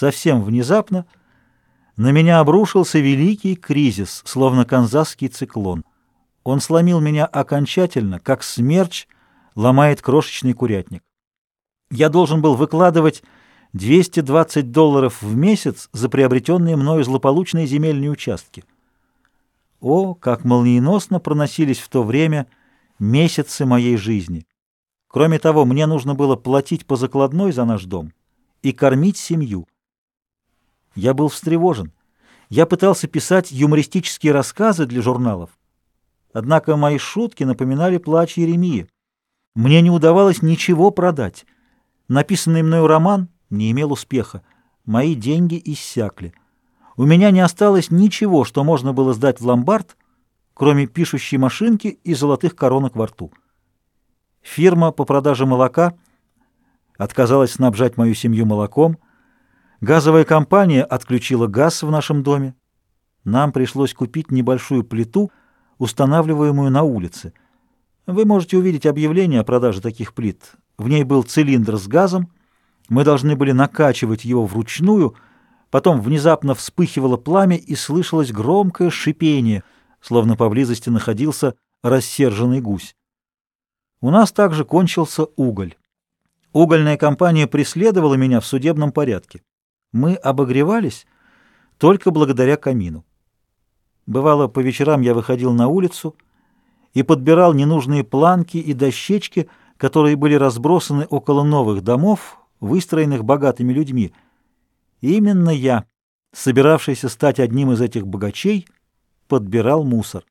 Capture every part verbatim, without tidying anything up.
Совсем внезапно на меня обрушился великий кризис, словно канзасский циклон. Он сломил меня окончательно, как смерч ломает крошечный курятник. Я должен был выкладывать двести двадцать долларов в месяц за приобретенные мною злополучные земельные участки. О, как молниеносно проносились в то время месяцы моей жизни! Кроме того, мне нужно было платить по закладной за наш дом и кормить семью. Я был встревожен. Я пытался писать юмористические рассказы для журналов. Однако мои шутки напоминали плач Иеремии. Мне не удавалось ничего продать. Написанный мною роман не имел успеха. Мои деньги иссякли. У меня не осталось ничего, что можно было сдать в ломбард, кроме пишущей машинки и золотых коронок во рту. Фирма по продаже молока отказалась снабжать мою семью молоком. Газовая компания отключила газ в нашем доме. Нам пришлось купить небольшую плиту, устанавливаемую на улице. Вы можете увидеть объявление о продаже таких плит. В ней был цилиндр с газом. Мы должны были накачивать его вручную. Потом внезапно вспыхивало пламя и слышалось громкое шипение, словно поблизости находился рассерженный гусь. У нас также кончился уголь. Угольная компания преследовала меня в судебном порядке. Мы обогревались только благодаря камину. Бывало, по вечерам я выходил на улицу и подбирал ненужные планки и дощечки, которые были разбросаны около новых домов, выстроенных богатыми людьми. И именно я, собиравшийся стать одним из этих богачей, подбирал мусор.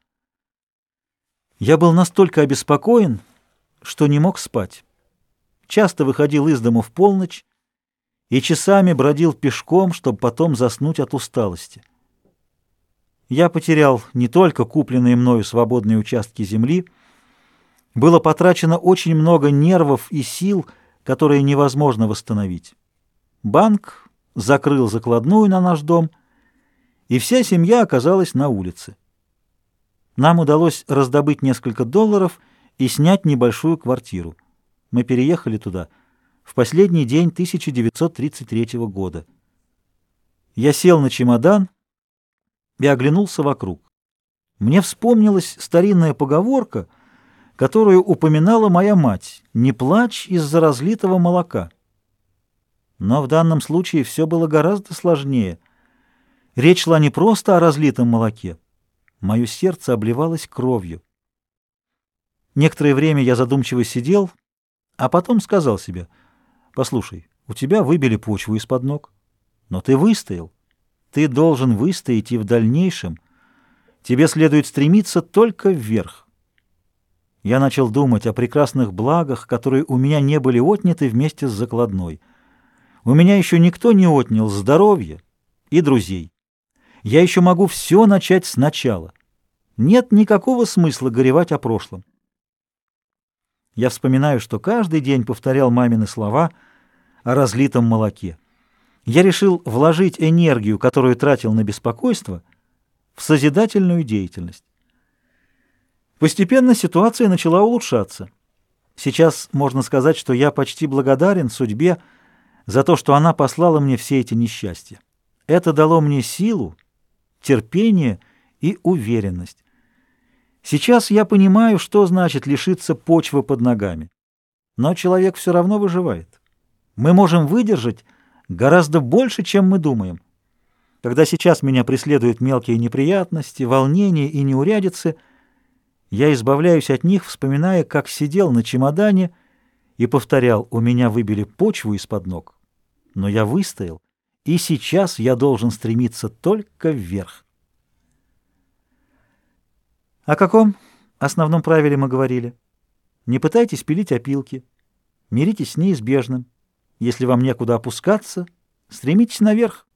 Я был настолько обеспокоен, что не мог спать. Часто выходил из дому в полночь и часами бродил пешком, чтобы потом заснуть от усталости. Я потерял не только купленные мною свободные участки земли, было потрачено очень много нервов и сил, которые невозможно восстановить. Банк закрыл закладную на наш дом, и вся семья оказалась на улице. Нам удалось раздобыть несколько долларов и снять небольшую квартиру. Мы переехали туда в последний день тысяча девятьсот тридцать третьего года. Я сел на чемодан и оглянулся вокруг. Мне вспомнилась старинная поговорка, которую упоминала моя мать: «Не плачь из-за разлитого молока». Но в данном случае все было гораздо сложнее. Речь шла не просто о разлитом молоке. Мое сердце обливалось кровью. Некоторое время я задумчиво сидел, а потом сказал себе: «Послушай, у тебя выбили почву из-под ног, но ты выстоял. Ты должен выстоять и в дальнейшем. Тебе следует стремиться только вверх». Я начал думать о прекрасных благах, которые у меня не были отняты вместе с закладной. У меня еще никто не отнял здоровье и друзей. Я еще могу все начать сначала. Нет никакого смысла горевать о прошлом. Я вспоминаю, что каждый день повторял мамины слова о разлитом молоке. Я решил вложить энергию, которую тратил на беспокойство, в созидательную деятельность. Постепенно ситуация начала улучшаться. Сейчас можно сказать, что я почти благодарен судьбе за то, что она послала мне все эти несчастья. Это дало мне силу, терпение и уверенность. Сейчас я понимаю, что значит лишиться почвы под ногами. Но человек все равно выживает. Мы можем выдержать гораздо больше, чем мы думаем. Когда сейчас меня преследуют мелкие неприятности, волнения и неурядицы, я избавляюсь от них, вспоминая, как сидел на чемодане и повторял: «У меня выбили почву из-под ног, но я выстоял, и сейчас я должен стремиться только вверх». О каком основном правиле мы говорили? Не пытайтесь пилить опилки, миритесь с неизбежным. Если вам некуда опускаться, стремитесь наверх.